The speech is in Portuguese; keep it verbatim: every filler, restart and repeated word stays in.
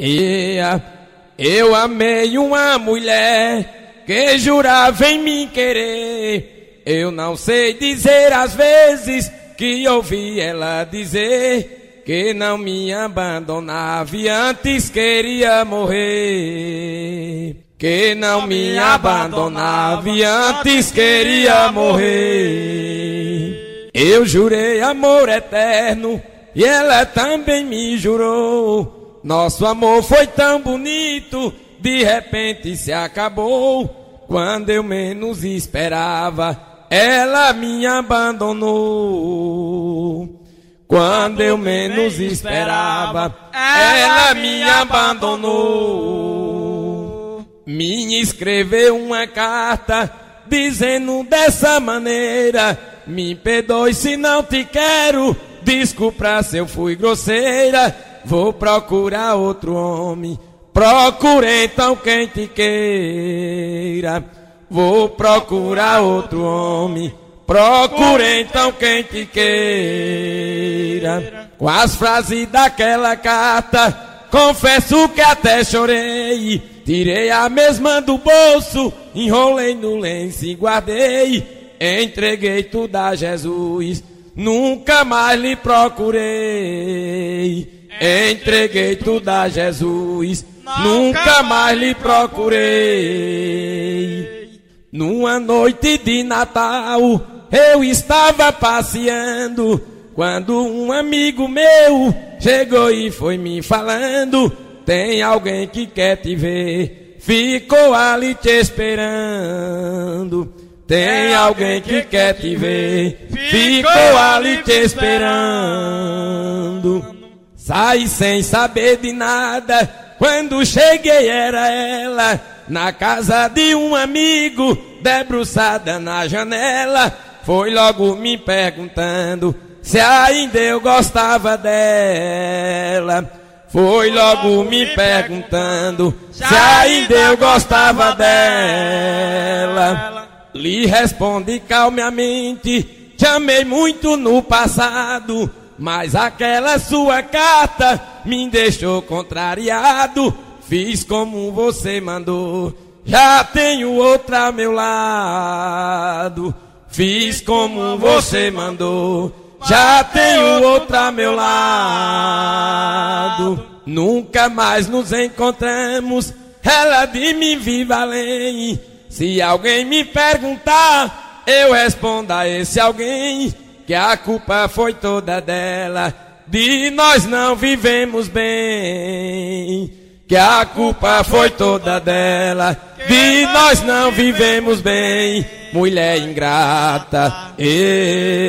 Ia, eu amei uma mulher que jurava em me querer. Eu não sei dizer as vezes que ouvi ela dizer que não me abandonava e antes queria morrer. Que não me abandonava e antes queria morrer. Eu jurei amor eterno e ela também me jurou. Nosso amor foi tão bonito, de repente se acabou. Quando eu menos esperava, ela me abandonou. Quando eu menos esperava, ela me abandonou. Me escreveu uma carta dizendo dessa maneira: me perdoe se não te quero, desculpa se eu fui grosseira. Vou procurar outro homem, procure então quem te queira. Vou procurar outro homem, procure então quem te queira. Com as frases daquela carta, confesso que até chorei. Tirei a mesma do bolso, enrolei no lenço e guardei. Entreguei tudo a Jesus, nunca mais lhe procurei. Entreguei tudo a Jesus, nunca mais lhe procurei. Numa noite de Natal, eu estava passeando, quando um amigo meu chegou e foi me falando: tem alguém que quer te ver, ficou ali te esperando. Tem alguém que quer te ver, ficou ali te esperando. Saí sem saber de nada, quando cheguei era ela, na casa de um amigo, debruçada na janela. Foi logo me perguntando se ainda eu gostava dela. Foi logo me perguntando se ainda eu gostava dela. Lhe respondi calmamente: te amei muito no passado, mas aquela sua carta me deixou contrariado. Fiz como você mandou, já tenho outra ao meu lado. Fiz como você mandou, já tenho outra ao meu lado. Nunca mais nos encontramos, ela de mim vive além. Se alguém me perguntar, eu respondo a esse alguém que a culpa foi toda dela, de nós não vivemos bem. Que a culpa foi toda dela, de nós não vivemos bem. Mulher ingrata, ei.